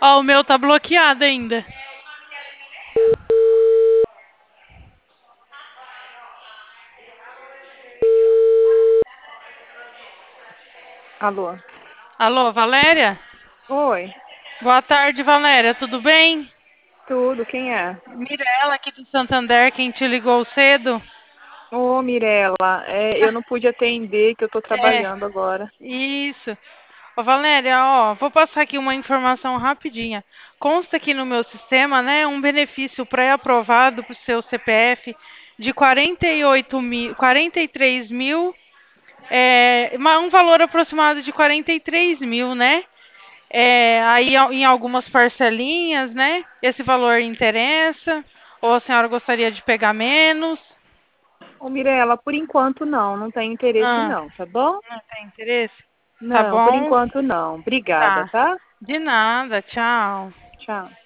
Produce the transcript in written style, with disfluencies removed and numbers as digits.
Ó, o meu tá bloqueado ainda. Alô? Alô, Valéria? Oi, Boa tarde, Valéria. Tudo bem? tudo, quem é? Mirela aqui do Santander, quem te ligou cedo? Ô, Mirella, eu não pude atender, que eu tô É, trabalhando agora. isso. Ô, Valéria, ó, vou passar aqui uma informação rapidinha. Consta aqui no meu sistema, né, um benefício pré-aprovado para o seu CPF de 48 mil, 43 mil, um valor aproximado de 43 mil, né? Aí em algumas parcelinhas, né? Esse valor interessa? Ou a senhora gostaria de pegar menos? Ô, Mirella, por enquanto não tem interesse Ah, não, tá bom? não tem interesse? Tá Não, por bom? enquanto não. Obrigada, Tá. tá? De nada, tchau. Tchau.